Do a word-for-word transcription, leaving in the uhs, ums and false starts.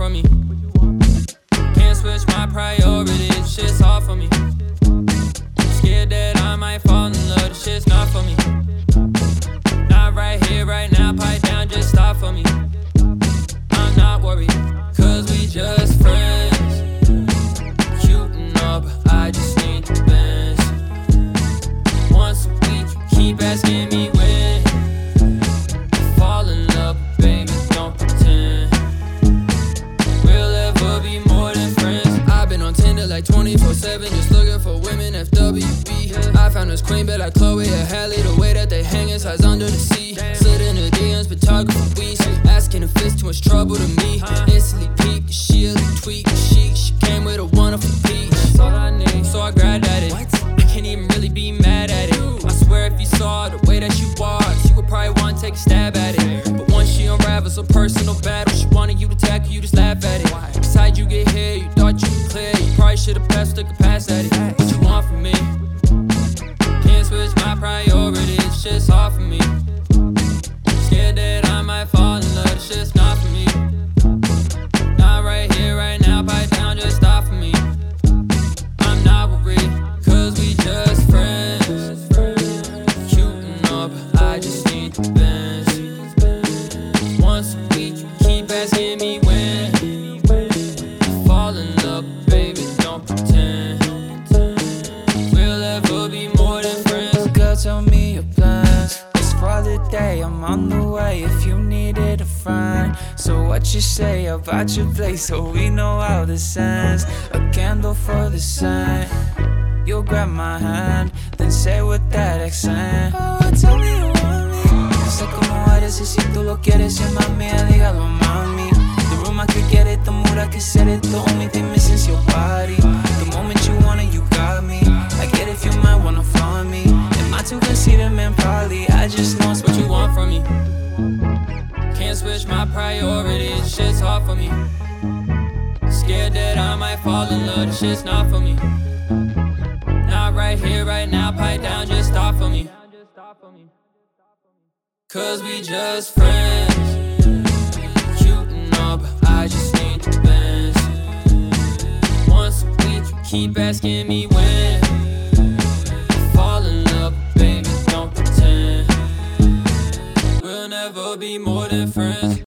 from me? Can't switch my priorities, shit's hard for me. Scared that I might fall in love, this shit's not for me. Not right here, right now, pipe down, just stop for me. I'm not worried, cause we just friends. Cute enough, but I just need the bends. Once a week, you keep asking me when. Fall in love, baby, don't pretend. We'll ever be more than friends. I've been on Tinder like twenty-four seven, just looking for women, F W B. I found this queen, but like Chloe or Halle, the way that they hang size under the sea. Slid in her D Ms, been talking for weeks, asking if it's too much trouble to me. Instantly peaked, she a little tweak, chic. She came with a wonderful peach. That's all I need, so I grabbed at it. I can't even really be mad at it. I swear if you saw the way that she walks, you would probably want to take a stab at it. But once she unravels a personal battle, she wanted you to tackle, you just laugh at it. Cause how'd you get here? You thought you were clear. You probably should've passed, took a pass at it. What you want from me? Can't switch my priorities, shit's hard for me. Scared that I might fall in love, this shit's not for me. Not right here, right now, pipe down, just stop for me. I'm not worried, cause we just friends. Cute enough, but I just need the bends. Once a week, you keep asking me when. Fall in love, baby, don't pretend. We'll ever be more than friends. Girl, tell me your plans. It's for the day, I'm on the way if you needed a friend. So what you say about your place so we know how this ends. A candle for the sun. You'll grab my hand, then say with that accent, oh, tell me you want me. No sé cómo eres y si tú lo quieres, llama mía, dígalo mami. The room I could get it, the mood I could set it. The only thing missing is your body. The moment you want it, you got me. I get if you might wanna find me. Am I too conceited, man? Probably. I just know it's What you want from me? Can't switch my priorities, shit's hard for me. Scared that I might fall in love, this shit's not for me. Not right here, right now, pipe down, just stop for me. Cause we just friends. Cute enough, but I just need the bends. Once a week, you keep asking me when. Fall in love, baby, don't pretend. We'll never be more than friends.